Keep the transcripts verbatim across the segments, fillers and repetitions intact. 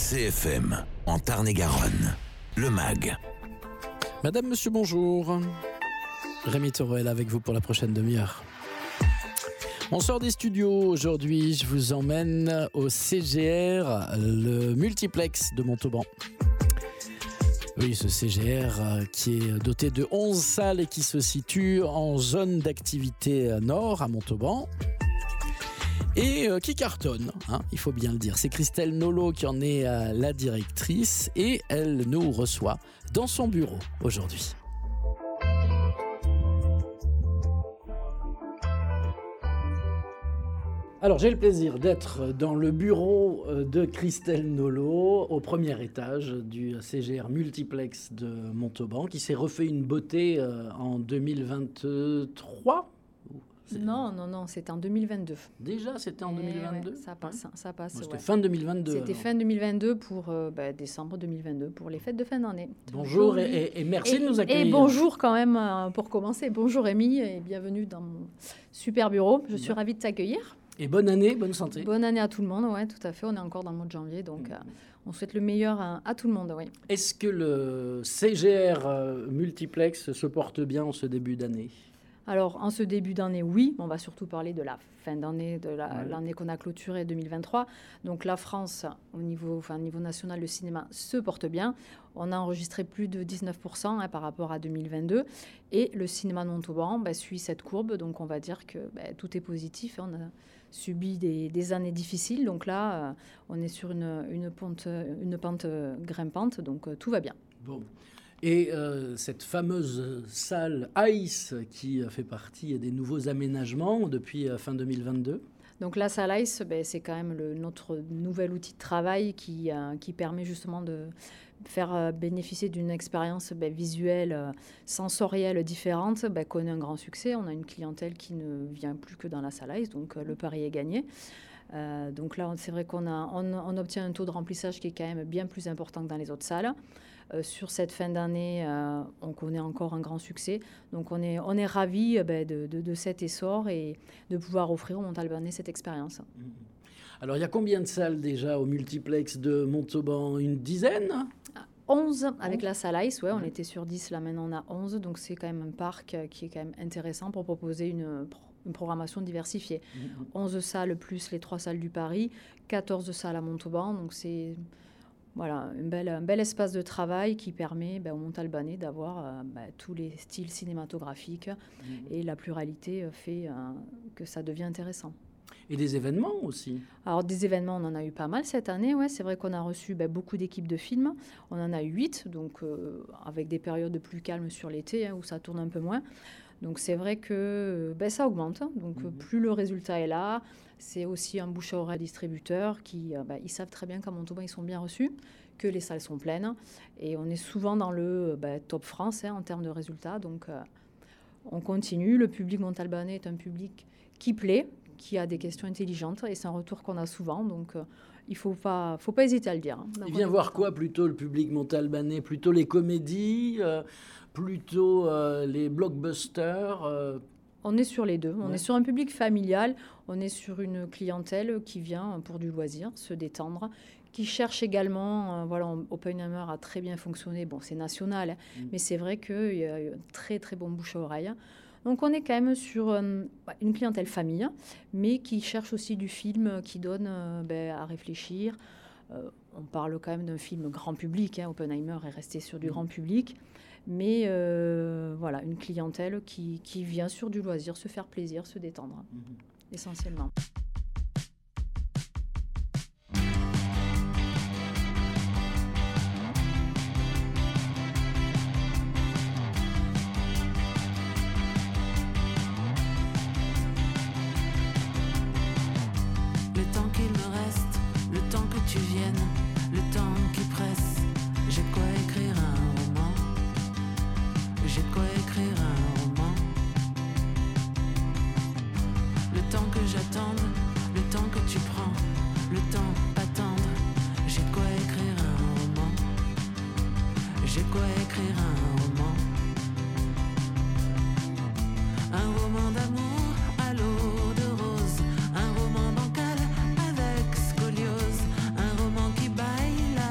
C F M, en Tarn-et-Garonne, le M A G. Madame, monsieur, bonjour. Rémi Tourelle avec vous pour la prochaine demi-heure. On sort des studios aujourd'hui, je vous emmène au C G R, le multiplex de Montauban. Oui, ce C G R qui est doté de onze salles et qui se situe en zone d'activité nord à Montauban. Et qui cartonne, hein, il faut bien le dire. C'est Christelle Nolot qui en est la directrice et elle nous reçoit dans son bureau aujourd'hui. Alors, j'ai le plaisir d'être dans le bureau de Christelle Nolot, au premier étage du C G R Multiplex de Montauban, qui s'est refait une beauté en deux mille vingt-trois. C'est... Non, non, non, c'était en deux mille vingt-deux. Déjà, c'était en deux mille vingt-deux. Ouais, ça passe, ça passe. Bon, c'était ouais. fin deux mille vingt-deux. C'était alors. fin deux mille vingt-deux pour euh, bah, décembre deux mille vingt-deux, pour les fêtes de fin d'année. Bonjour et, et, et merci et, de nous accueillir. Et bonjour quand même, euh, pour commencer. Bonjour Rémi et bienvenue dans mon super bureau. Je suis ouais. ravie de t'accueillir. Et bonne année, bonne santé. Bonne année à tout le monde, ouais, tout à fait. On est encore dans le mois de janvier, donc mmh. euh, on souhaite le meilleur à, à tout le monde, oui. Est-ce que le C G R euh, Multiplex se porte bien en ce début d'année ? Alors, en ce début d'année, oui. On va surtout parler de la fin d'année, de la, ouais. l'année qu'on a clôturée deux mille vingt-trois. Donc, la France, au niveau, enfin, au niveau national, le cinéma se porte bien. On a enregistré plus de dix-neuf pour cent hein, par rapport à deux mille vingt-deux. Et le cinéma de Montauban bah, suit cette courbe. Donc, on va dire que bah, tout est positif. On a subi des, des années difficiles. Donc là, euh, on est sur une, une, pente, une pente grimpante. Donc, euh, tout va bien. Bon. Et euh, cette fameuse salle Ice qui fait partie des nouveaux aménagements depuis euh, fin deux mille vingt-deux. Donc la salle Ice, ben, c'est quand même le, notre nouvel outil de travail qui, euh, qui permet justement de faire euh, bénéficier d'une expérience ben, visuelle, euh, sensorielle différente, ben, connaît un grand succès. On a une clientèle qui ne vient plus que dans la salle Ice, donc euh, le pari est gagné. Euh, donc là, c'est vrai qu'on a, on, on obtient un taux de remplissage qui est quand même bien plus important que dans les autres salles. Euh, sur cette fin d'année, euh, on connaît encore un grand succès. Donc on est, on est ravis euh, ben, de, de, de cet essor et de pouvoir offrir aux Montalbanais cette expérience. Alors il y a combien de salles déjà au multiplex de Montauban ? Une dizaine ? onze avec la salle Ice, ouais, on était sur dix, là maintenant on a onze. Donc c'est quand même un parc qui est quand même intéressant pour proposer une... une programmation diversifiée. Mmh. onze salles plus les trois salles du Paris, quatorze salles à Montauban. Donc, c'est voilà, un, bel, un bel espace de travail qui permet ben, aux Montalbanais d'avoir euh, ben, tous les styles cinématographiques. Mmh. Et la pluralité fait euh, que ça devient intéressant. Et des événements aussi. Alors, des événements, on en a eu pas mal cette année. Ouais. C'est vrai qu'on a reçu ben, beaucoup d'équipes de films. On en a eu huit, donc euh, avec des périodes plus calmes sur l'été, hein, où ça tourne un peu moins. Donc, c'est vrai que ben, ça augmente. Donc, mmh. plus le résultat est là, c'est aussi un bouche à oreille distributeur qui, ben, ils savent très bien qu'à Montauban, ils sont bien reçus, que les salles sont pleines. Et on est souvent dans le ben, top France hein, en termes de résultats. Donc, euh, on continue. Le public montalbanais est un public qui plaît, qui a des questions intelligentes. Et c'est un retour qu'on a souvent. Donc, euh, il ne faut pas, faut pas hésiter à le dire. Hein, il vient voir quoi plutôt, le public montalbanais ? Plutôt les comédies euh, Plutôt euh, les blockbusters euh... On est sur les deux. On ouais. est sur un public familial. On est sur une clientèle qui vient pour du loisir, se détendre, qui cherche également... Euh, voilà, Oppenheimer a très bien fonctionné. Bon, c'est national, hein, mmh. mais c'est vrai qu'il y a un très, très bon bouche à oreille. Donc, on est quand même sur euh, une clientèle famille, mais qui cherche aussi du film qui donne euh, ben, à réfléchir. Euh, on parle quand même d'un film grand public. Hein. Oppenheimer est resté sur du mmh. grand public. Mais euh, voilà, une clientèle qui, qui vient sur du loisir, se faire plaisir, se détendre, mmh. essentiellement. Le temps qu'il me reste, le temps que tu viennes, le temps qui presse, j'ai de quoi écrire un roman. J'ai de quoi écrire un roman. Le temps que j'attende, le temps que tu prends, le temps attendre. J'ai de quoi écrire un roman. J'ai de quoi écrire un roman. Un roman d'amour à l'eau de rose. Un roman bancal avec scoliose. Un roman qui baille la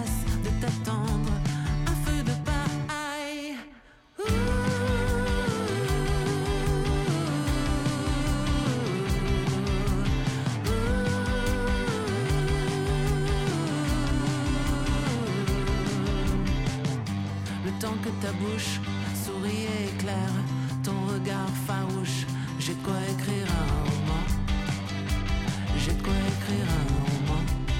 temps que ta bouche sourit et éclaire ton regard farouche. J'ai de quoi écrire un roman. J'ai de quoi écrire un roman.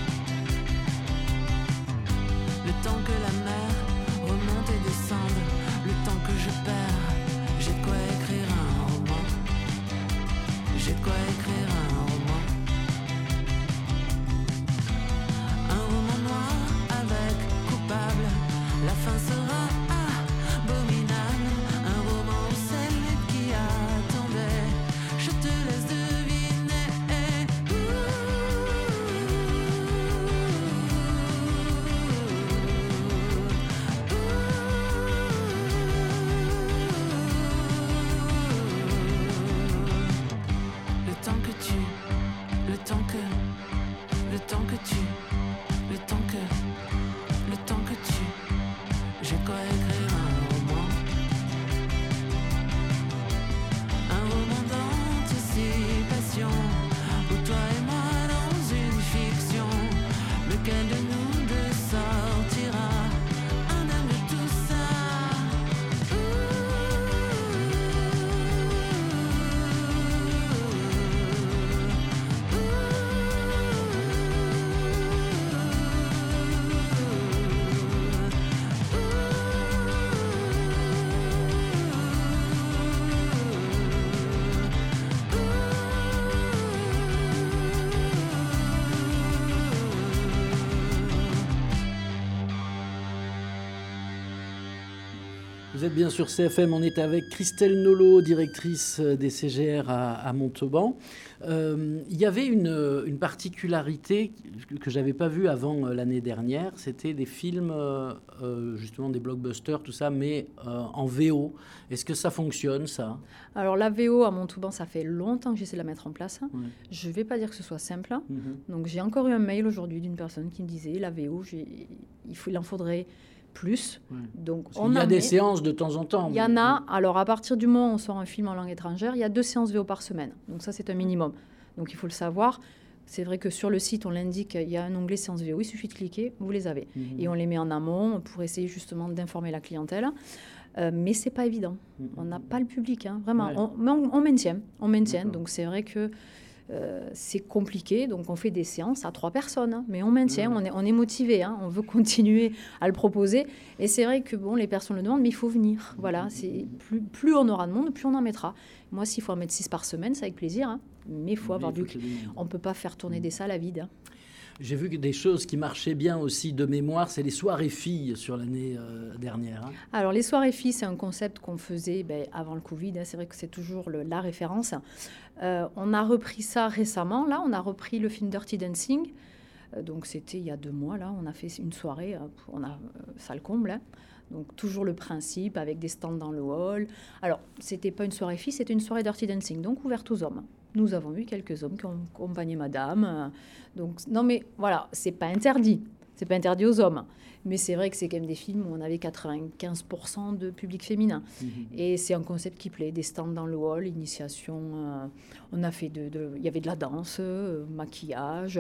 Le temps que la mer remonte et descende, le temps que je perds, j'ai de quoi écrire un roman. J'ai de quoi écrire un roman. Un roman noir avec coupable, la fin sera abominable. Un roman où celle qui attendait, je te laisse deviner. Le temps que tu, le temps que, le temps que tu, le temps que, le temps que tu, j'ai quoi écrire un roman. Un roman d'anticipation, où toi et moi dans une fiction, lequel de nous deux sortira indemne de tout ça. Vous êtes bien sur C F M, on est avec Christelle Nolot, directrice des C G R à, à Montauban. Euh, il y avait une, une particularité que je n'avais pas vue avant l'année dernière, c'était des films, euh, justement des blockbusters, tout ça, mais euh, en V O. Est-ce que ça fonctionne, ça ? Alors la V O à Montauban, ça fait longtemps que j'essaie de la mettre en place. Ouais. Je ne vais pas dire que ce soit simple. Mm-hmm. Donc j'ai encore eu un mail aujourd'hui d'une personne qui me disait la V O, j'ai, il, faut, il en faudrait plus. Ouais. Donc Parce on il y a en des met. séances de temps en temps. Il y en a. Alors à partir du moment où on sort un film en langue étrangère, il y a deux séances V O par semaine. Donc ça c'est un minimum. Donc il faut le savoir. C'est vrai que sur le site, on l'indique, il y a un onglet séances V O. Il suffit de cliquer, vous les avez. Mm-hmm. Et on les met en amont pour essayer justement d'informer la clientèle. Euh, mais c'est pas évident. Mm-hmm. On n'a pas le public, hein, vraiment. Ouais. On, mais on, on maintient, on maintient. D'accord. Donc c'est vrai que euh, c'est compliqué. Donc on fait des séances à trois personnes, hein, mais on maintient. Ouais. On est, on est motivé. Hein, on veut continuer à le proposer. Et c'est vrai que bon, les personnes le demandent, mais il faut venir. Voilà. C'est plus, plus on aura de monde, plus on en mettra. Moi, s'il faut en mettre six par semaine, c'est avec plaisir. Hein, mais il faut Oui, avoir il faut du. qu'il y ait du monde. On peut pas faire tourner des salles à vide. Hein. J'ai vu que des choses qui marchaient bien aussi de mémoire, c'est les soirées filles sur l'année euh, dernière. Hein. Alors, les soirées filles, c'est un concept qu'on faisait ben, avant le Covid. Hein, c'est vrai que c'est toujours le, la référence. Euh, on a repris ça récemment. Là, on a repris le film Dirty Dancing. Euh, donc, c'était il y a deux mois. Là, on a fait une soirée. Euh, on a euh, salle comble. Hein. Donc, toujours le principe avec des stands dans le hall. Alors, c'était pas une soirée filles, c'était une soirée Dirty Dancing, donc ouverte aux hommes. Nous avons eu quelques hommes qui ont accompagné madame. Donc, non, mais voilà, c'est pas interdit. C'est pas interdit aux hommes. Mais c'est vrai que c'est quand même des films où on avait quatre-vingt-quinze pour cent de public féminin. Mmh. Et c'est un concept qui plaît. Des stands dans le hall, initiation. Euh, on a fait de, de... Il y avait de la danse, euh, maquillage.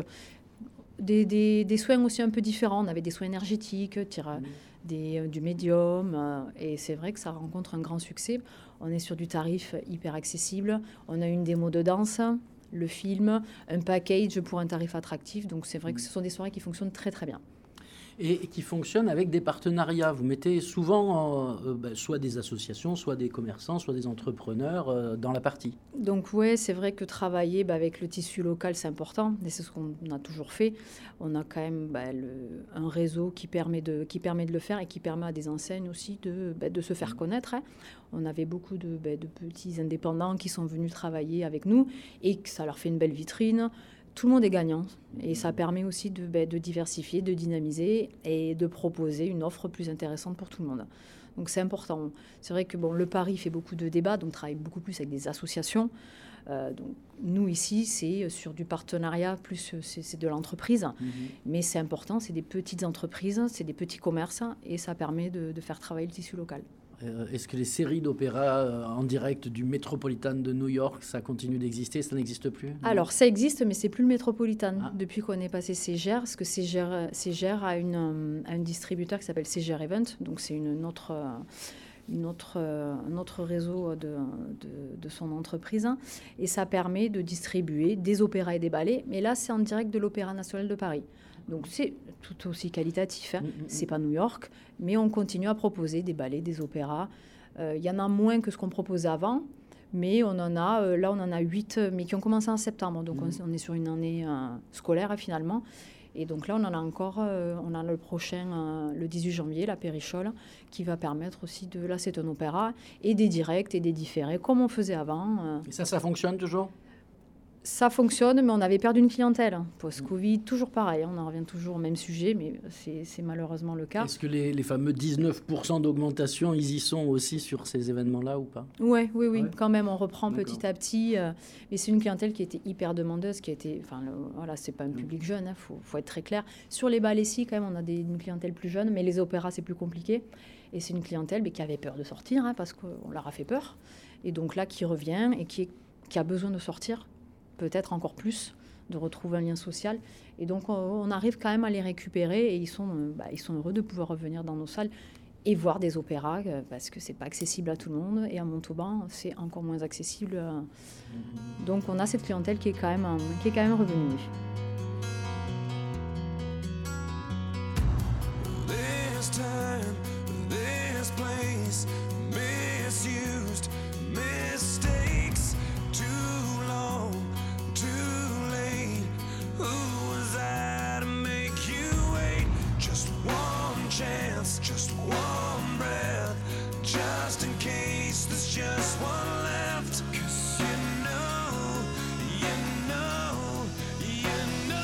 Des, des, des soins aussi un peu différents. On avait des soins énergétiques, tira, mmh. des, euh, du médium. Euh, et c'est vrai que ça rencontre un grand succès. On est sur du tarif hyper accessible. On a une démo de danse, le film, un package pour un tarif attractif. Donc c'est vrai que ce sont des soirées qui fonctionnent très très bien. Et qui fonctionnent avec des partenariats. Vous mettez souvent euh, ben, soit des associations, soit des commerçants, soit des entrepreneurs euh, dans la partie. Donc oui, c'est vrai que travailler bah, avec le tissu local, c'est important. Et c'est ce qu'on a toujours fait. On a quand même bah, le, un réseau qui permet, de, qui permet de le faire et qui permet à des enseignes aussi de, bah, de se faire connaître. Hein. On avait beaucoup de, bah, de petits indépendants qui sont venus travailler avec nous et que ça leur fait une belle vitrine. Tout le monde est gagnant et ça permet aussi de, ben, de diversifier, de dynamiser et de proposer une offre plus intéressante pour tout le monde. Donc c'est important. C'est vrai que bon, le Paris fait beaucoup de débats, donc on travaille beaucoup plus avec des associations. Euh, donc nous ici, c'est sur du partenariat, plus c'est, c'est de l'entreprise. Mmh. Mais c'est important, c'est des petites entreprises, c'est des petits commerces et ça permet de, de faire travailler le tissu local. Euh, Est-ce que les séries d'opéra euh, en direct du Metropolitan de New York, ça continue d'exister? Ça n'existe plus? Non. Alors, ça existe, mais c'est plus le Metropolitan Ah. depuis qu'on est passé C G R, parce que C G R, C G R a, une, euh, a un distributeur qui s'appelle C G R Event, donc c'est une, une autre, euh, une autre, euh, un autre réseau de, de, de son entreprise, hein, et ça permet de distribuer des opéras et des ballets, mais là, c'est en direct de l'Opéra National de Paris. Donc c'est tout aussi qualitatif, hein. Mm, mm, C'est pas New York, mais on continue à proposer des ballets, des opéras. Il euh, y en a moins que ce qu'on proposait avant, mais on en a, euh, là on en a huit, mais qui ont commencé en septembre, donc Mm. on, on est sur une année euh, scolaire hein, finalement. Et donc là on en a encore, euh, on a le prochain, euh, le dix-huit janvier, la Périchole, qui va permettre aussi de, là c'est un opéra, et des directs et des différés, comme on faisait avant. euh. Et ça, ça fonctionne toujours? Ça fonctionne, mais on avait perdu une clientèle. Post-Covid, toujours pareil, on en revient toujours au même sujet, mais c'est c'est malheureusement le cas. Est-ce que les, les fameux dix-neuf pour cent d'augmentation, ils y sont aussi sur ces événements-là ou pas? Ouais, oui, oui, Ouais. quand même, on reprend D'accord. petit à petit. euh, mais c'est une clientèle qui était hyper demandeuse, qui était, enfin, le- voilà, c'est pas un public jeune, il faut, faut être très clair. Sur les ballets, si, quand même, on a des, une clientèle plus jeune, mais les opéras, c'est plus compliqué. Et c'est une clientèle mais, qui avait peur de sortir, hein, parce qu'on leur a fait peur. Et donc là, qui revient et qui, est- qui a besoin de sortir, peut-être encore plus, de retrouver un lien social. Et donc, on, on arrive quand même à les récupérer et ils sont, euh, bah, ils sont heureux de pouvoir revenir dans nos salles et voir des opéras, euh, parce que c'est pas accessible à tout le monde. Et à Montauban, c'est encore moins accessible. euh. Donc, on a cette clientèle qui est quand même, euh, qui est quand même revenue. This time, this place, misused, mistakes, too long, too late. Who was I to make you wait? Just one chance, just one breath, just in case there's just one left. 'Cause you know, you know, you know.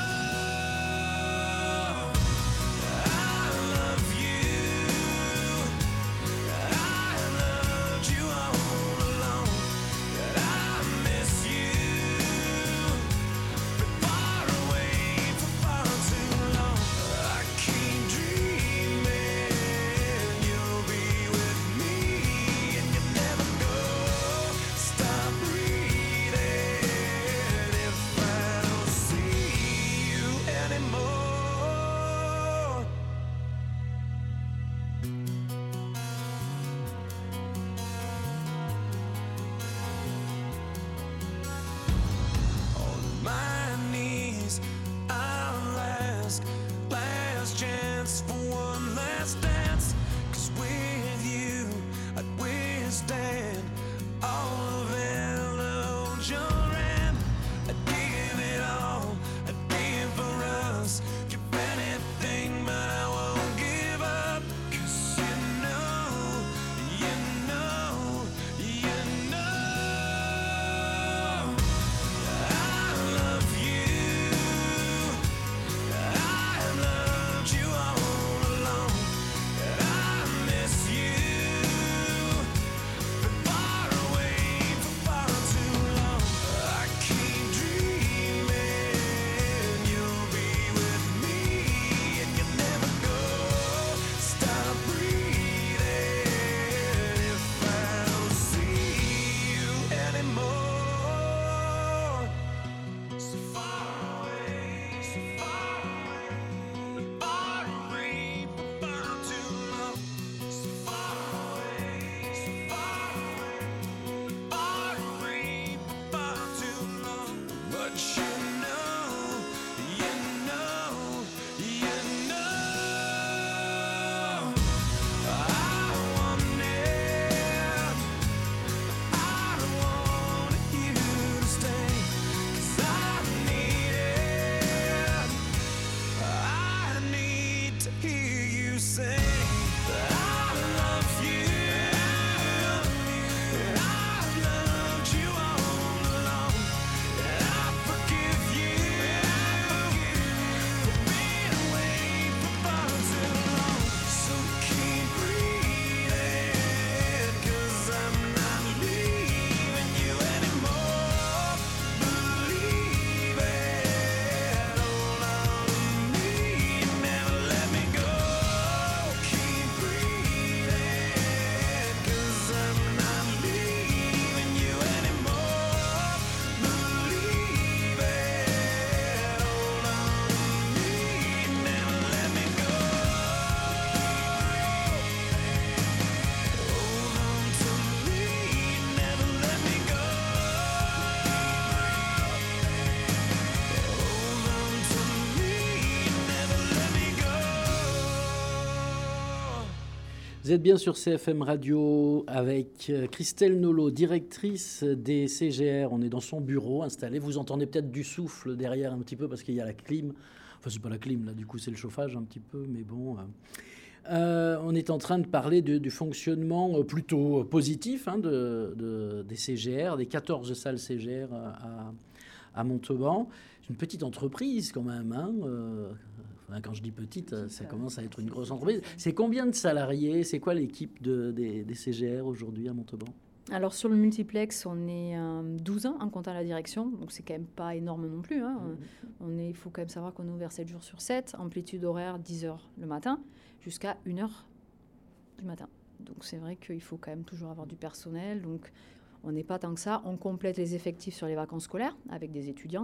I love you. I loved you all along. I miss you. Been far away for far too long. I keep dreaming you'll be with me, and you never go. Stop breathing if I don't see you anymore. On my knees, I'll ask, last chance for one last dance. 'Cause with you, I'd withstand all of it, hold your hand. I'd give it all, I'd give for us, give anything, but I won't give up. 'Cause you know, you know, you know. I love you. I loved you all along. I miss you. Been far away for far too long. I keep dreaming you'll be with me, and you never go. Stop breathing if I don't see you anymore. So far away, so far away, far away for far too long. So far away, so far away, far away for far too long. But you know, you know, you know, I want it. I want you to stay, 'cause I need it. I need to hear you say that I love you. And I've loved you all along. And I forgive you for being away for far too long. So keep breathing, 'cause I'm not leaving you anymore. Believe it, hold on to me, never let me go. Keep Vous êtes bien sur C F M Radio avec Christelle Nolot, directrice des C G R. On est dans son bureau installé. Vous entendez peut-être du souffle derrière un petit peu parce qu'il y a la clim. Enfin, c'est pas la clim, là, du coup, c'est le chauffage un petit peu, mais bon. Euh, on est en train de parler de, du fonctionnement plutôt positif hein, de, de, des C G R, des quatorze salles C G R à, à Montauban. C'est une petite entreprise quand même. Hein, euh, Quand je dis petite, ça commence à être une grosse entreprise. C'est combien de salariés? C'est quoi l'équipe de, des, des C G R aujourd'hui à Montauban? Alors sur le multiplex, on est euh, douze en comptant la direction, donc c'est quand même pas énorme non plus. Hein. Mmh. Il faut quand même savoir qu'on est ouvert sept jours sur sept, amplitude horaire dix heures le matin jusqu'à une heure du matin. Donc c'est vrai qu'il faut quand même toujours avoir du personnel, donc on n'est pas tant que ça. On complète les effectifs sur les vacances scolaires avec des étudiants,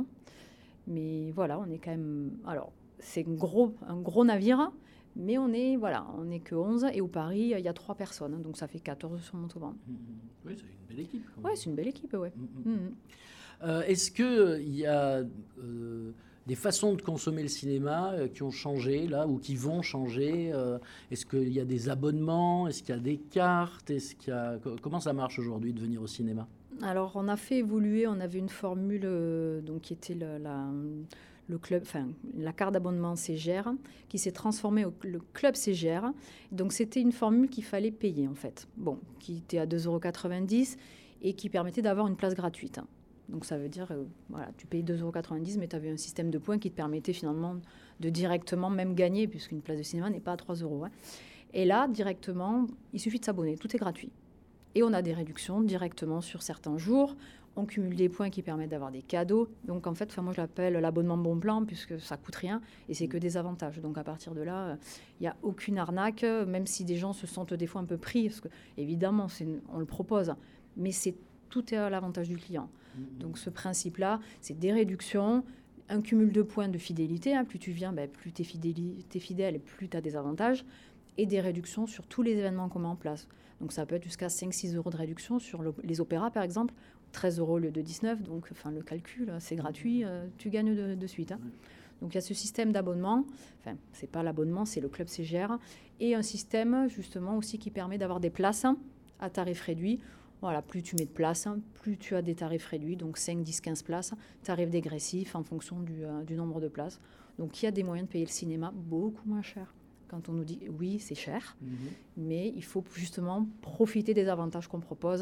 mais voilà, on est quand même... Alors, c'est un gros, un gros navire, mais on est, voilà, on n'est que onze. Et au Paris, il y a trois personnes, donc ça fait quatorze sur Montauban. Mmh. Oui, c'est une belle équipe. Oui, c'est une belle équipe, oui. Mmh. Mmh. Euh, est-ce qu'il y a euh, des façons de consommer le cinéma euh, qui ont changé, là, ou qui vont changer? euh, Est-ce qu'il y a des abonnements? Est-ce qu'il y a des cartes? Est-ce qu'il y a... Comment ça marche aujourd'hui de venir au cinéma? Alors, on a fait évoluer, on avait une formule euh, donc, qui était le, la... Le club, enfin, la carte d'abonnement C G R qui s'est transformée au le club C G R. Donc, c'était une formule qu'il fallait payer, en fait. Bon, qui était à deux euros quatre-vingt-dix et qui permettait d'avoir une place gratuite. Donc, ça veut dire, euh, voilà, tu payes deux euros quatre-vingt-dix, mais tu avais un système de points qui te permettait finalement de directement même gagner, puisqu'une place de cinéma n'est pas à trois euros. Hein. Et là, directement, il suffit de s'abonner. Tout est gratuit. Et on a des réductions directement sur certains jours. On cumule des points qui permettent d'avoir des cadeaux. Donc, en fait, moi, je l'appelle l'abonnement bon plan, puisque ça ne coûte rien et c'est que des avantages. Donc, à partir de là, il n'y a aucune arnaque, même si des gens se sentent des fois un peu pris. Parce que, évidemment, c'est, on le propose, mais c'est, tout est à l'avantage du client. Mmh. Donc, ce principe-là, c'est des réductions, un cumul de points de fidélité. Hein. Plus tu viens, ben, plus tu es fidèle et plus tu as des avantages. Et des réductions sur tous les événements qu'on met en place. Donc, ça peut être jusqu'à cinq à six euros de réduction sur le, les opéras, par exemple. treize euros au lieu de dix-neuf, donc enfin, le calcul, c'est gratuit, euh, tu gagnes de, de suite. Hein. Donc il y a ce système d'abonnement, enfin, c'est pas l'abonnement, c'est le club C G R, et un système justement aussi qui permet d'avoir des places à tarif réduit. Voilà, plus tu mets de places, plus tu as des tarifs réduits, donc cinq, dix, quinze places, tarif dégressif en fonction du, euh, du nombre de places. Donc il y a des moyens de payer le cinéma beaucoup moins cher. Quand on nous dit oui, c'est cher, mmh. mais il faut justement profiter des avantages qu'on propose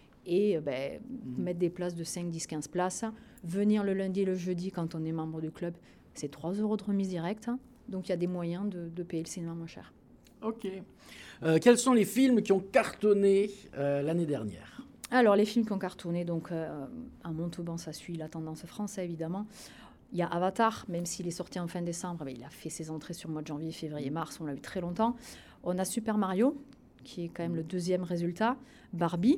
et ben, mmh. mettre des places de cinq, dix, quinze places. Venir le lundi et le jeudi quand on est membre du club, c'est trois euros de remise directe. Donc il y a des moyens de, de payer le cinéma moins cher. Ok. Euh, quels sont les films qui ont cartonné euh, l'année dernière? Alors les films qui ont cartonné, donc euh, à Montauban, ça suit la tendance française évidemment. Il y a Avatar, même s'il est sorti en fin décembre, ben, il a fait ses entrées sur le mois de janvier, février, mars, on l'a eu très longtemps. On a Super Mario, qui est quand même le deuxième résultat. Barbie,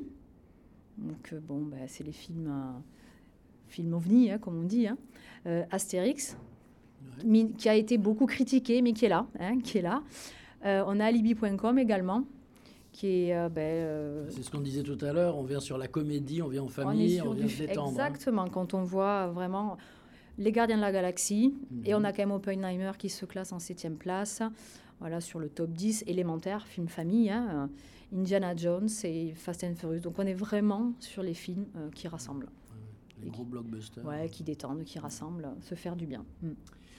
donc euh, bon, ben, c'est les films, euh, films ovni, hein, comme on dit. Hein. Euh, Astérix, ouais. mi- qui a été beaucoup critiqué, mais qui est là. Hein, qui est là. Euh, on a alibi point com également. Qui est, euh, ben, euh, c'est ce qu'on disait tout à l'heure, on vient sur la comédie, on vient en famille, on, on vient du... se détendre. Exactement, hein. Quand on voit vraiment... Les Gardiens de la Galaxie, mmh. et on a quand même Oppenheimer qui se classe en septième place, voilà, sur le top dix, Élémentaire, film famille, hein, Indiana Jones et Fast and Furious. Donc on est vraiment sur les films euh, qui rassemblent. Ouais, les et gros qui, blockbusters. Ouais, qui détendent, qui rassemblent, se faire du bien. Mmh.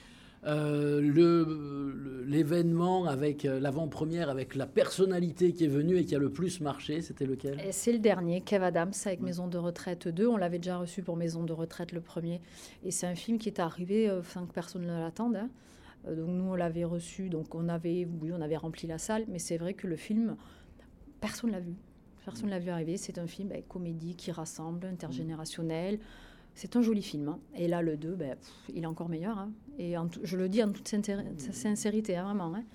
Euh, le, le, l'événement avec euh, l'avant-première, avec la personnalité qui est venue et qui a le plus marché, c'était lequel? Et c'est le dernier, Kev Adams avec ouais. Maison de retraite deux. On l'avait déjà reçu pour Maison de retraite le premier. Et c'est un film qui est arrivé euh, sans que personne ne l'attende. Hein. Euh, donc nous, on l'avait reçu, donc on avait, oui, on avait rempli la salle. Mais c'est vrai que le film, personne ne l'a vu. Personne ne l'a vu arriver. C'est un film bah, comédie qui rassemble, intergénérationnel. Mmh. C'est un joli film. Hein. Et là, le deux, ben, pff, il est encore meilleur. Hein. Et en t- je le dis en toute sincéri- sincérité, hein, vraiment. Hein.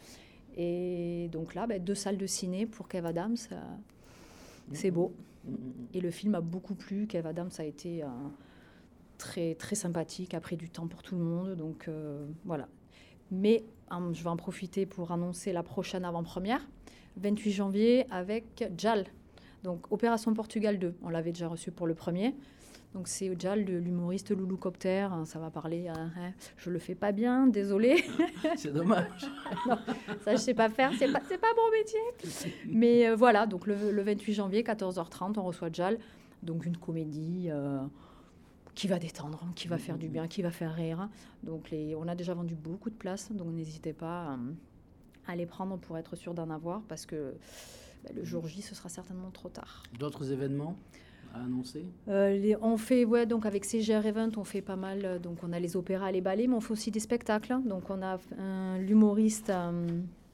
Et donc là, ben, deux salles de ciné pour Kev Adams, euh, c'est beau. Et le film a beaucoup plu. Kev Adams a été euh, très, très sympathique, a pris du temps pour tout le monde. Donc euh, voilà. Mais hein, je vais en profiter pour annoncer la prochaine avant-première, vingt-huit janvier, avec Jal. Donc Opération Portugal deux. On l'avait déjà reçu pour le premier. Donc c'est Jal, de l'humoriste Loulou Copter. Ça va parler, euh, hein, je le fais pas bien, désolé. C'est dommage. Non, ça je sais pas faire, c'est pas, c'est pas mon métier. Mais euh, voilà, donc le, le vingt-huit janvier, quatorze heures trente, on reçoit Jal. Donc une comédie euh, qui va détendre, qui va faire du bien, qui va faire rire. Donc les, on a déjà vendu beaucoup de places, donc n'hésitez pas euh, à les prendre pour être sûr d'en avoir, parce que bah, le jour J, ce sera certainement trop tard. D'autres événements à annoncer? Euh, les, on fait, ouais, donc avec C G R Event, on fait pas mal. euh, Donc on a les opéras, les ballets, mais on fait aussi des spectacles. Donc on a un- l'humoriste, euh,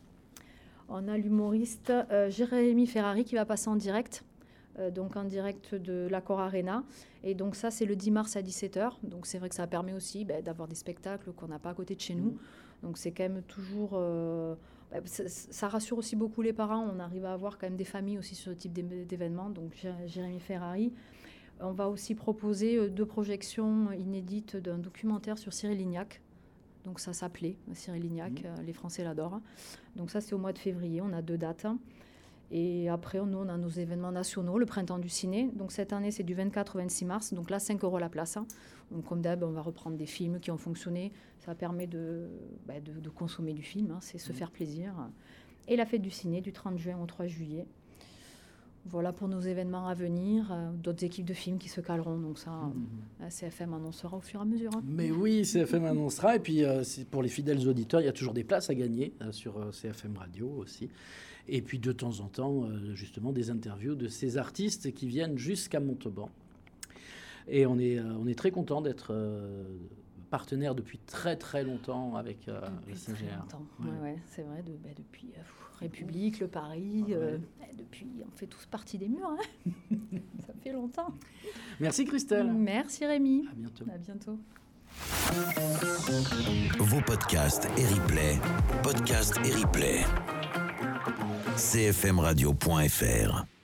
on a l'humoriste euh, Jérémy Ferrari qui va passer en direct, euh, donc en direct de l'Accor Arena. Et donc ça, c'est le dix mars à dix-sept heures. Donc c'est vrai que ça permet aussi bah, d'avoir des spectacles qu'on n'a pas à côté de chez nous. Donc c'est quand même toujours... euh, bah, ça, ça rassure aussi beaucoup les parents. On arrive à avoir quand même des familles aussi sur ce type d'é- d'événements. Donc Jé- Jérémy Ferrari. On va aussi proposer euh, deux projections inédites d'un documentaire sur Cyril Lignac. Donc ça s'appelait Cyril Lignac, euh, les Français l'adorent. Donc ça, c'est au mois de février. On a deux dates. Et après, nous, on a nos événements nationaux, le Printemps du Ciné. Donc cette année, c'est du vingt-quatre au vingt-six mars. Donc là, cinq euros la place. hein. Donc comme d'hab, on va reprendre des films qui ont fonctionné. Ça permet de, bah, de, de consommer du film, hein, c'est se faire plaisir. Et la fête du ciné du trente juin au trois juillet. Voilà pour nos événements à venir. Euh, D'autres équipes de films qui se caleront. Donc ça, euh, la C F M annoncera au fur et à mesure. hein. Mais oui, C F M annoncera. Et puis, euh, c'est pour les fidèles auditeurs, il y a toujours des places à gagner euh, sur euh, C F M Radio aussi. Et puis, de temps en temps, euh, justement, des interviews de ces artistes qui viennent jusqu'à Montauban. Et on est, euh, on est très content d'être euh, partenaire depuis très, très longtemps avec euh, le Depuis C G très R. longtemps. Ouais. Ouais, ouais, c'est vrai, de, bah, depuis euh, pff, République, le Paris, Ouais. euh, eh, depuis, on fait tous partie des murs. hein. Ça fait longtemps. Merci Christelle. Merci Rémi. À bientôt. À bientôt. Vos podcasts et replays, podcasts et replays. c f m radio point f r